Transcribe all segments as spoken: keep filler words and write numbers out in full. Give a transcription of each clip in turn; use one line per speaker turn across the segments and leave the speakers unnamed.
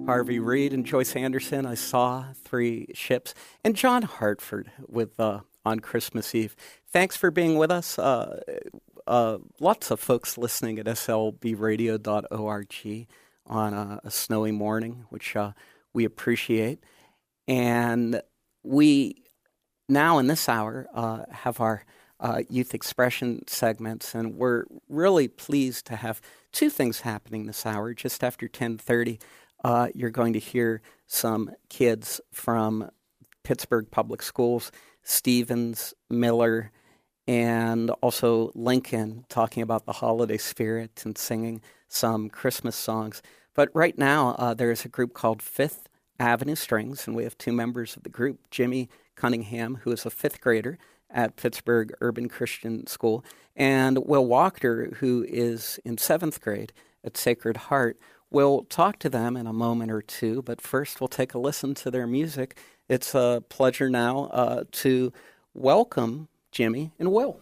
Harvey Reid and Joyce Anderson. I saw Three Ships, and John Hartford with uh, On Christmas Eve. Thanks for being with us. Uh, uh, lots of folks listening at S L B radio dot org on a, a snowy morning, which uh, we appreciate. And we now in this hour uh, have our uh, youth expression segments, and we're really pleased to have two things happening this hour. Just after ten thirty, uh, you're going to hear some kids from Pittsburgh Public Schools, Stevens, Miller, and also Lincoln talking about the holiday spirit and singing some Christmas songs. But right now, uh, there's a group called Fifth Avenue Strings, and we have two members of the group, Jimmy Cunningham, who is a fifth grader at Pittsburgh Urban Christian School, and Will Walker, who is in seventh grade at Sacred Heart. We'll talk to them in a moment or two, but first we'll take a listen to their music. It's a pleasure now uh, to welcome Jimmy and Will.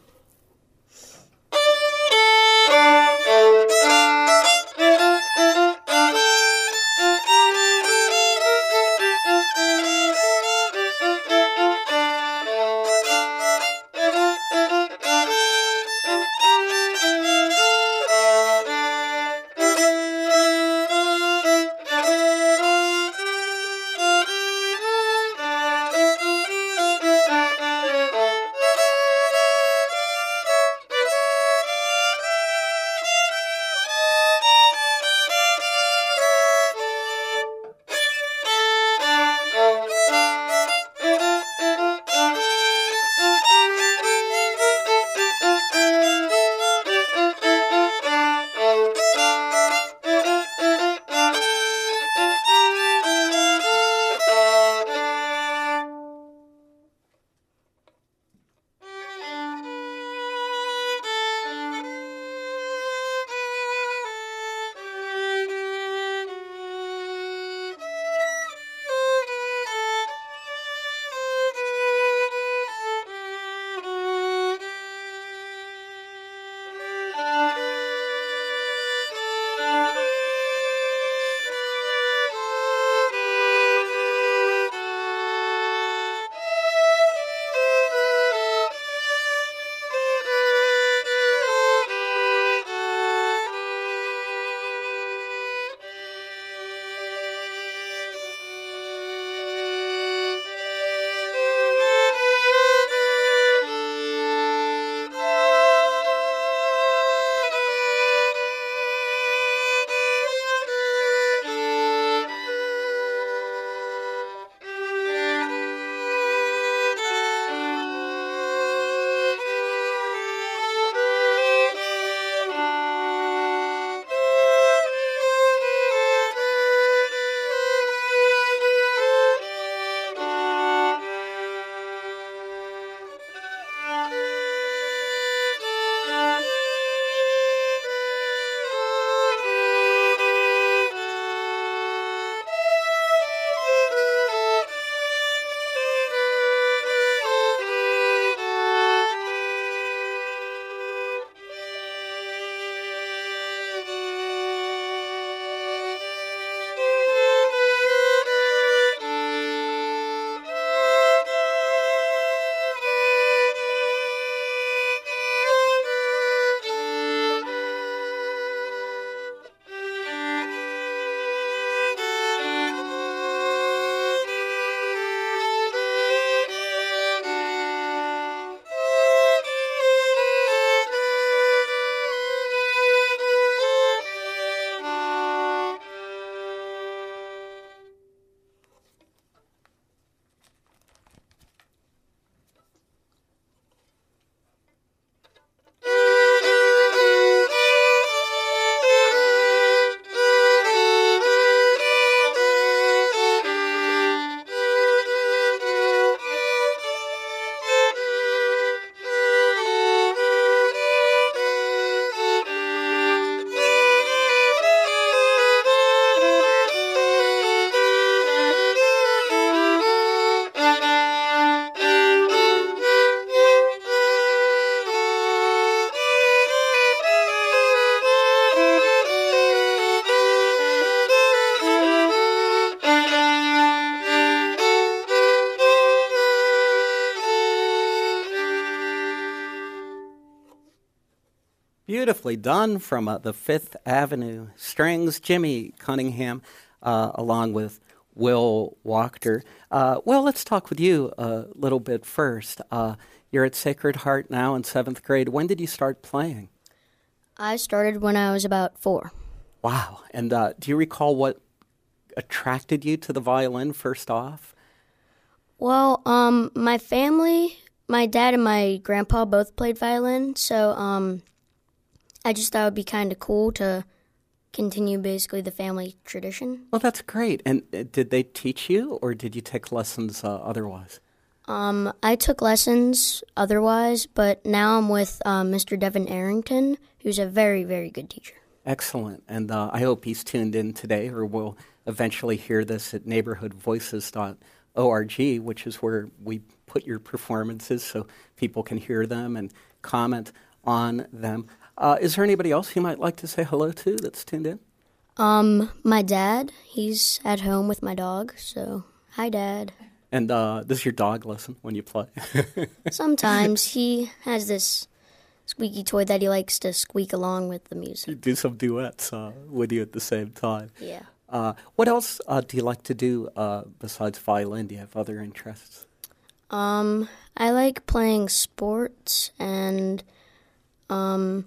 Beautifully done from uh, the Fifth Avenue Strings, Jimmy Cunningham, uh, along with Will Wachter. Uh, well, let's talk with you a little bit first. Uh, you're at Sacred Heart now in seventh grade. When did you start playing?
I started when I was about four.
Wow. And uh, do you recall what attracted you to the violin first off?
Well, um, my family, my dad and my grandpa both played violin, so um, I just thought it would be kind of cool to continue basically the family tradition.
Well, that's great. And uh, did they teach you, or did you take lessons uh, otherwise?
Um, I took lessons otherwise, but now I'm with um, Mister Devin Arrington, who's a very, very good teacher.
Excellent. And uh, I hope he's tuned in today, or will eventually hear this at neighborhood voices dot org, which is where we put your performances so people can hear them and comment on them. Uh, is there anybody else you might like to say hello to that's tuned in?
Um, my dad, he's at home with my dog, so hi, Dad.
And uh, does your dog listen when you play?
Sometimes he has this squeaky toy that he likes to squeak along with the music.
You do some duets uh, with you at the same time.
Yeah.
Uh, what else uh, do you like to do uh, besides violin? Do you have other interests?
Um, I like playing sports and um,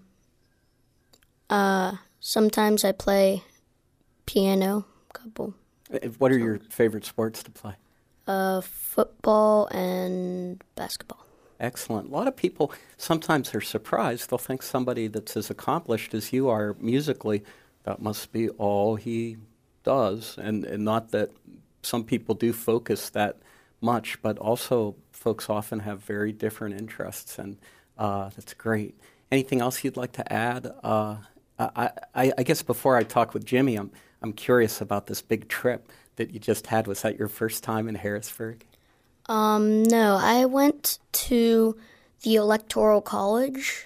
uh, sometimes I play piano. Couple.
What are your favorite sports to play?
Uh, football and basketball.
Excellent. A lot of people sometimes are surprised. They'll think somebody that's as accomplished as you are musically, that must be all he does. And, and not that some people do focus that much, but also folks often have very different interests, and uh, that's great. Anything else you'd like to add? Uh, I, I, I guess before I talk with Jimmy, I'm, I'm curious about this big trip that you just had. Was that your first time in Harrisburg?
Um, no, I went to the Electoral College,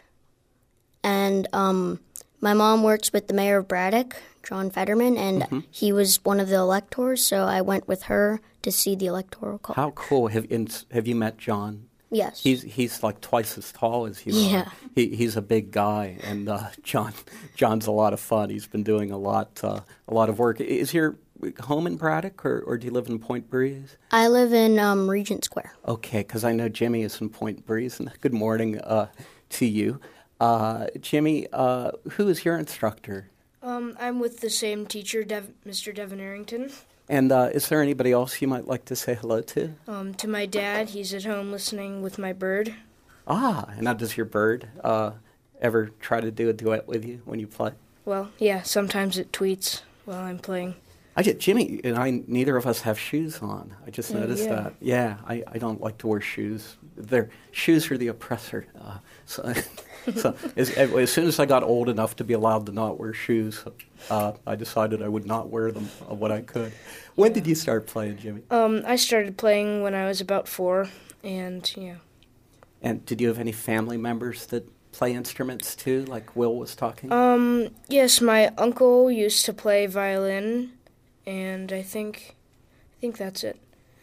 and um, my mom works with the mayor of Braddock, John Fetterman, and mm-hmm. he was one of the electors, so I went with her to see the Electoral College.
How cool. Have, in, have you met John?
Yes.
He's he's like twice as tall as you
yeah.
are. He, he's a big guy, and uh, John John's a lot of fun. He's been doing a lot uh, a lot of work. Is your home in Braddock, or, or do you live in Point Breeze?
I live in um, Regent Square.
Okay, because I know Jimmy is in Point Breeze. And good morning uh, to you. Uh, Jimmy, uh, who is your instructor?
Um, I'm with the same teacher, Dev- Mister Devin Arrington.
And uh, is there anybody else you might like to say hello to?
Um, to my dad, he's at home listening with my bird.
Ah, and now does your bird uh, ever try to do a duet with you when you play?
Well, yeah, sometimes it tweets while I'm playing.
I just, Jimmy and I, neither of us have shoes on. I just
Yeah,
noticed
yeah.
that. Yeah, I, I don't like to wear shoes. Their shoes are the oppressor. Uh, so so as, as soon as I got old enough to be allowed to not wear shoes, uh, I decided I would not wear them uh, when I could. When did you start playing, Jimmy?
Um, I started playing when I was about four, and yeah.
And did you have any family members that play instruments too, like Will was talking?
Um, yes, my uncle used to play violin, and I think, I think that's it.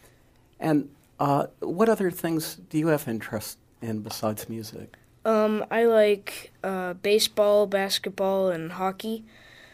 And uh, what other things do you have interest in besides music?
Um, I like uh, baseball, basketball, and hockey,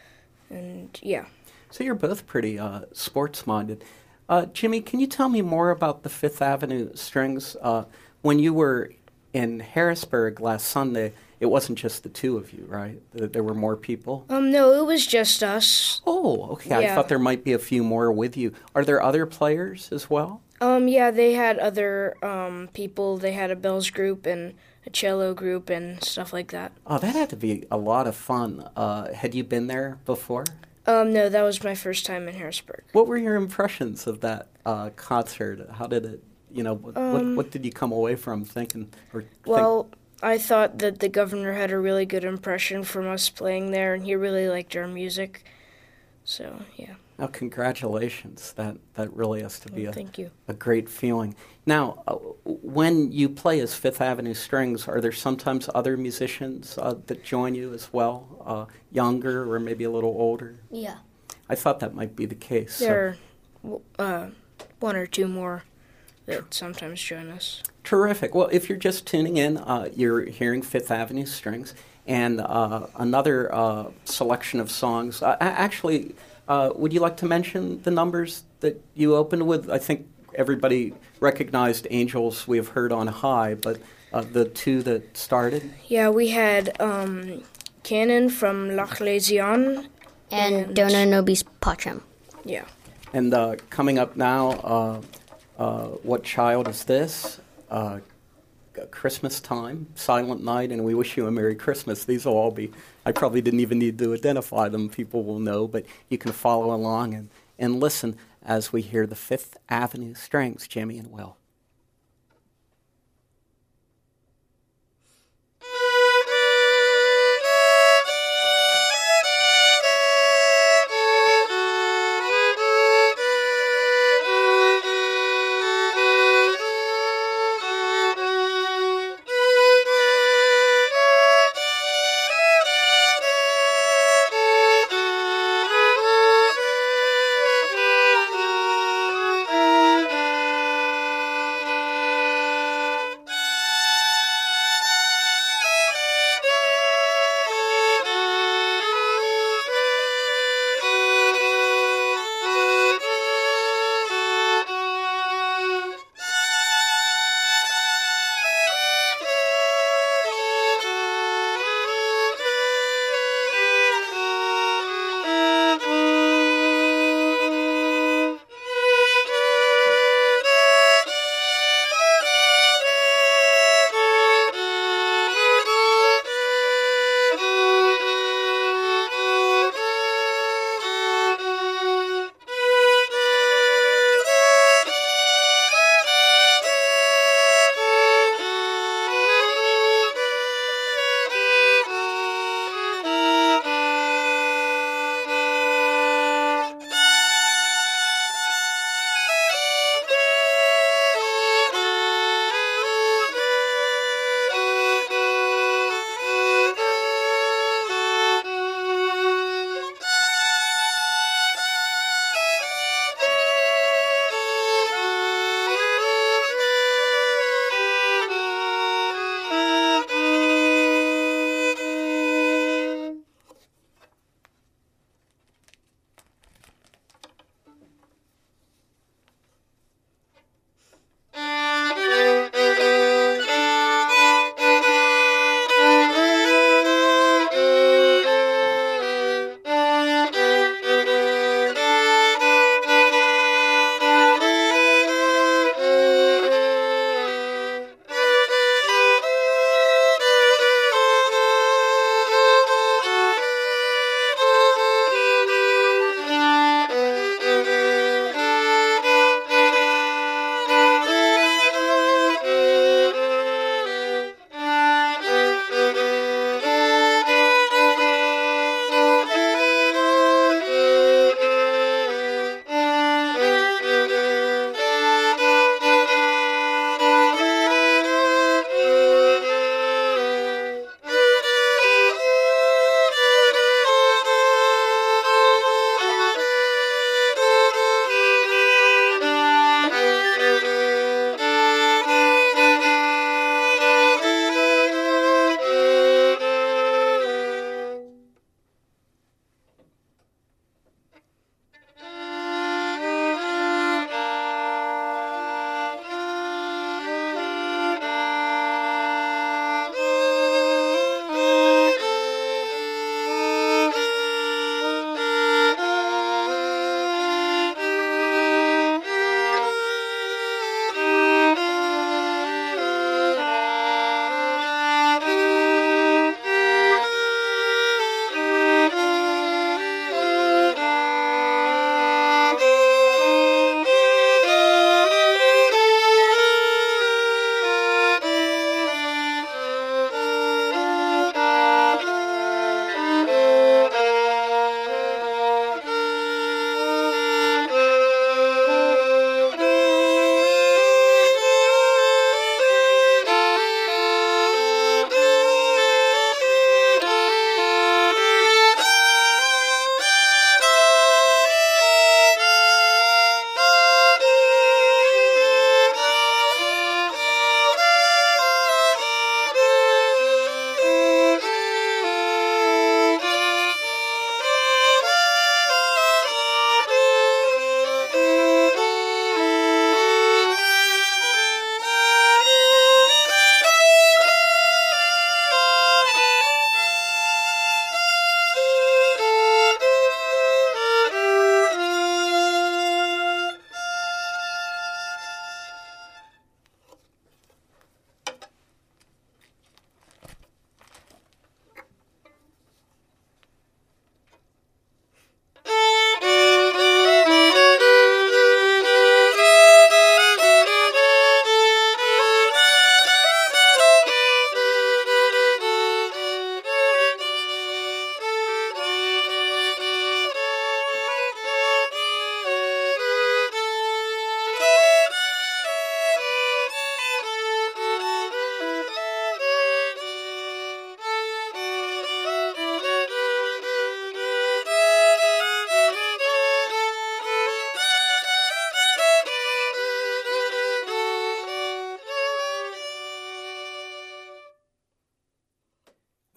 and yeah.
So you're both pretty uh, sports-minded. Uh, Jimmy, can you tell me more about the Fifth Avenue Strings? Uh, when you were in Harrisburg last Sunday, it wasn't just the two of you, right? There were more people?
Um, no, it was just us.
Oh, okay.
Yeah.
I thought there might be a few more with you. Are there other players as well?
Um, yeah, they had other um, people. They had a bells group and a cello group and stuff like that.
Oh, that had to be a lot of fun. Uh, had you been there before?
Um, no, that was my first time in Harrisburg.
What were your impressions of that uh, concert? How did it, you know, what,
Um,
what, what did you come away from thinking? Or
Well,
think?
I thought that the governor had a really good impression from us playing there, and he really liked our music. So, yeah.
Oh, congratulations. That that really has to be
Well,
a,
thank you.
a great feeling. Now, uh, when you play as Fifth Avenue Strings, are there sometimes other musicians uh, that join you as well, uh, younger or maybe a little older?
Yeah.
I thought that might be the case. So-
There are uh, one or two more that sometimes join us.
Terrific. Well, if you're just tuning in, uh, you're hearing Fifth Avenue Strings, and uh, another uh, selection of songs. Uh, actually, uh, would you like to mention the numbers that you opened with? I think everybody recognized Angels We Have Heard on High, but uh, the two that started?
Yeah, we had um, Canon from Loch Lezion.
And,
And-
Dona Nobis Pacem.
Yeah.
And uh, coming up now, uh, uh, What Child Is This? Uh, Christmas Time, Silent Night, and We Wish You a Merry Christmas. These will all be, I probably didn't even need to identify them. People will know, but you can follow along and, and listen as we hear the Fifth Avenue Strings, Jimmy and Will.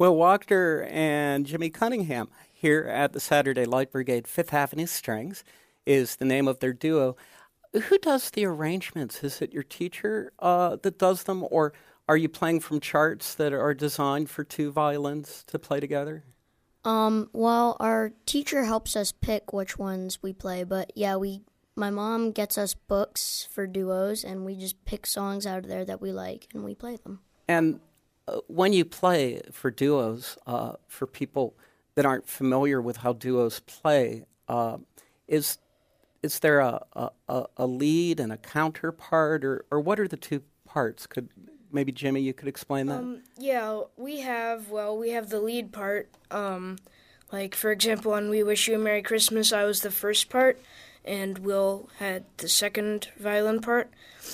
Will Wachter and Jimmy Cunningham here at the Saturday Light Brigade. Fifth Avenue Strings is the name of their duo. Who does the arrangements? Is it your teacher uh, that does them, or are you playing from charts that are designed for two violins to play together?
Um, well, our teacher helps us pick which ones we play, but yeah, we my mom gets us books for duos, and we just pick songs out of there that we like, and we play them.
And uh, when you play for duos, uh, for people that aren't familiar with how duos play, uh, is is there a, a, a lead and a counterpart, or, or what are the two parts? Could maybe Jimmy, you could explain that?
Um, yeah, we have, well, we have the lead part. Um, like, for example, on We Wish You a Merry Christmas, I was the first part, and Will had the second violin part.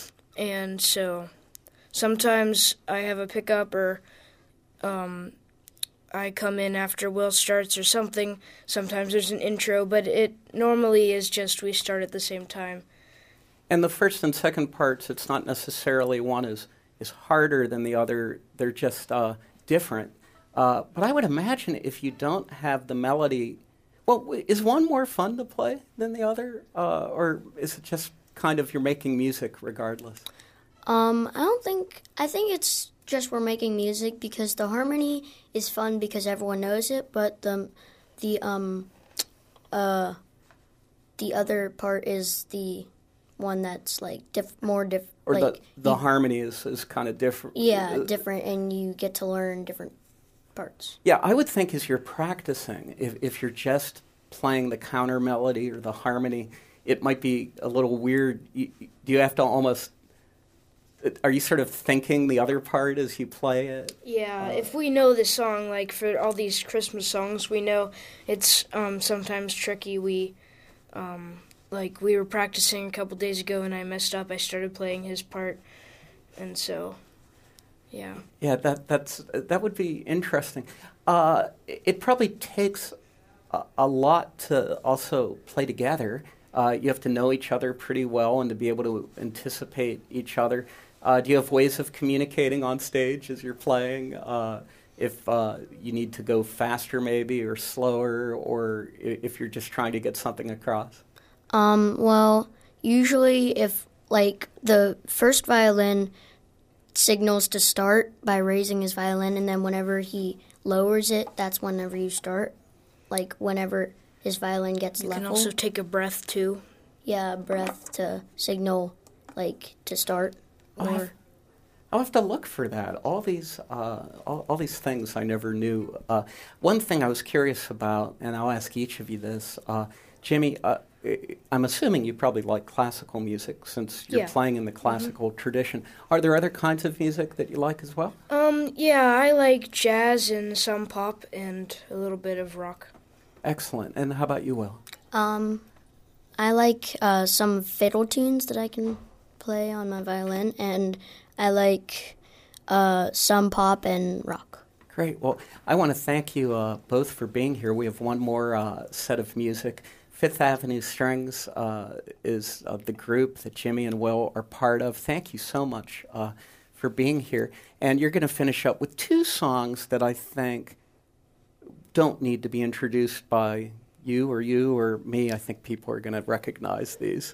And so sometimes I have a pickup, or um, I come in after Will starts or something. Sometimes there's an intro, but it normally is just we start at the same time.
And the first and second parts, it's not necessarily one is is harder than the other. They're just uh, different. Uh, but I would imagine if you don't have the melody, well, w- is one more fun to play than the other? Uh, or is it just kind of you're making music regardless?
Um, I don't think, I think it's just we're making music because the harmony is fun because everyone knows it, but the, the, um, uh, the other part is the one that's like diff- more different.
Or
like,
the, the
you,
harmony is, is kind of different.
Yeah,
Uh,
different, and you get to learn different parts.
Yeah, I would think as you're practicing, if, if you're just playing the counter melody or the harmony, it might be a little weird. You, do you have to almost, are you sort of thinking the other part as you play it?
Yeah,
Uh,
if we know the song, like for all these Christmas songs, we know it's um, sometimes tricky. We, um, like, we were practicing a couple days ago and I messed up. I started playing his part, and so, yeah.
Yeah, that that's that would be interesting. Uh, it it probably takes a, a lot to also play together. Uh, you have to know each other pretty well and to be able to anticipate each other. Uh, do you have ways of communicating on stage as you're playing? Uh, if uh, you need to go faster maybe or slower, or i- if you're just trying to get something across?
Um, well, usually if, like, the first violin signals to start by raising his violin, and then whenever he lowers it, that's whenever you start. Like, whenever his violin gets
You
level.
can also take a breath, too.
Yeah, breath to signal, like, to start.
I'll have,
Or,
I'll have to look for that. All these, uh, all, all these things I never knew. Uh, one thing I was curious about, and I'll ask each of you this, uh, Jimmy. Uh, I'm assuming you probably like classical music since you're
Yeah.
playing in the classical mm-hmm. tradition. Are there other kinds of music that you like as well?
Um, yeah, I like jazz and some pop and a little bit of rock.
Excellent. And how about you, Will?
um, I like uh, some fiddle tunes that I can play on my violin, and I like uh, some pop and rock.
Great. Well, I want to thank you uh, both for being here. We have one more uh, set of music. Fifth Avenue Strings uh, is uh, the group that Jimmy and Will are part of. Thank you so much uh, for being here. And you're going to finish up with two songs that I think don't need to be introduced by you or you or me. I think people are going to recognize these.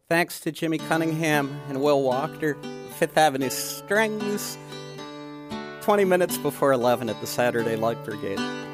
Thanks to Jimmy Cunningham and Will Wachter, Fifth Avenue Strings, twenty minutes before eleven at the Saturday Light Brigade.